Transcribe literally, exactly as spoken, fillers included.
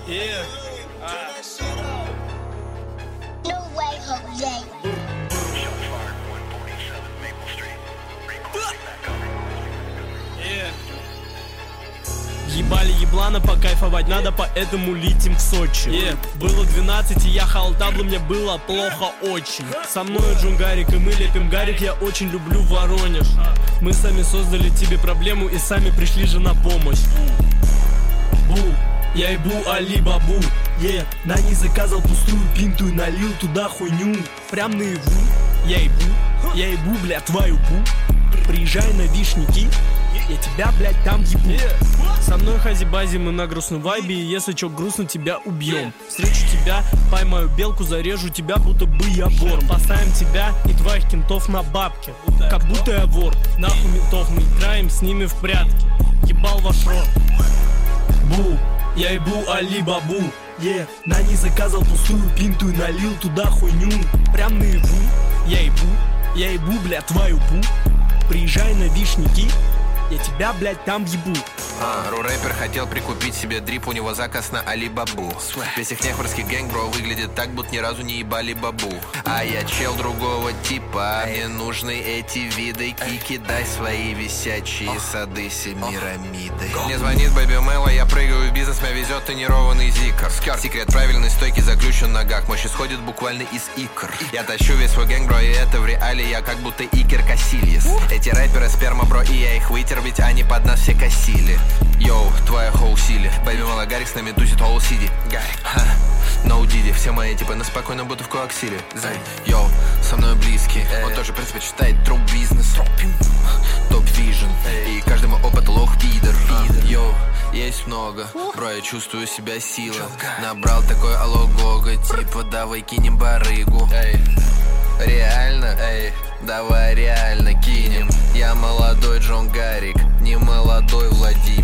Yeah. No way, Jose. Yeah. Ебали еблана, покайфовать надо, поэтому летим в Сочи. yeah. Было двенадцать, и я хал табло, мне было плохо очень. Со мной Джунгарик, и мы лепим гарик, я очень люблю Воронеж. Мы сами создали тебе проблему, и сами пришли же на помощь. Бу, я ебу Али Бабу, yeah. На ней заказал пустую пинту и налил туда хуйню. Прям наяву, я ебу, я ебу, бля, твою бу. Приезжай на Вишники, я тебя, блядь, там ебу. yeah. Со мной хази-бази, мы на грустном вайбе, и если чё грустно, тебя убьем. yeah. Встречу тебя, поймаю белку, зарежу тебя, будто бы я вор. Поставим тебя и твоих кентов на бабки, как будто я вор. Нахуй ментов, мы играем с ними в прятки. Ебал ваш рот. Бу, я ебу Али Бабу, yeah. На ней заказал пустую пинту и налил туда хуйню. Прям наяву, я ебу, я ебу, бля, твою бу. Приезжай на Вишники, я тебя, блядь, там ебу. А, ру-рэпер хотел прикупить себе дрип, у него заказ на Али Бабу. Весь их нехворский гэнг, бро, выглядит так, будто ни разу не ебали бабу. А я чел другого типа, мне нужны эти виды. Кики, дай свои висячие сады Семирамиды. Мне звонит Бэби Мэла, я прыгаю в бизнес, меня везет тонированный зикр. Секрет правильной стойки заключен в ногах, мощь исходит буквально из икр. Я тащу весь свой гэнг, бро, и это в реале я как будто Икер Касильес. Эти рэперы сперма, бро, и я их вытер, ведь они под нас все косили. Йоу, твоя хоу сили. Бэби Мэла Гарик с нами тусит All City. Ха, no Diddy. Все мои типы на спокойно будто в коаксиле. Йоу, со мной близкий. Он тоже предпочитает троп бизнес, топ вижен. И каждому опыт лох пидор. Йоу, есть много, бро, я чувствую себя сила. Набрал такой алло-гога, типа давай кинем барыгу. Реально? Эй, давай реально кинем. Я молодой Джон Гарик, не молодой Владимир.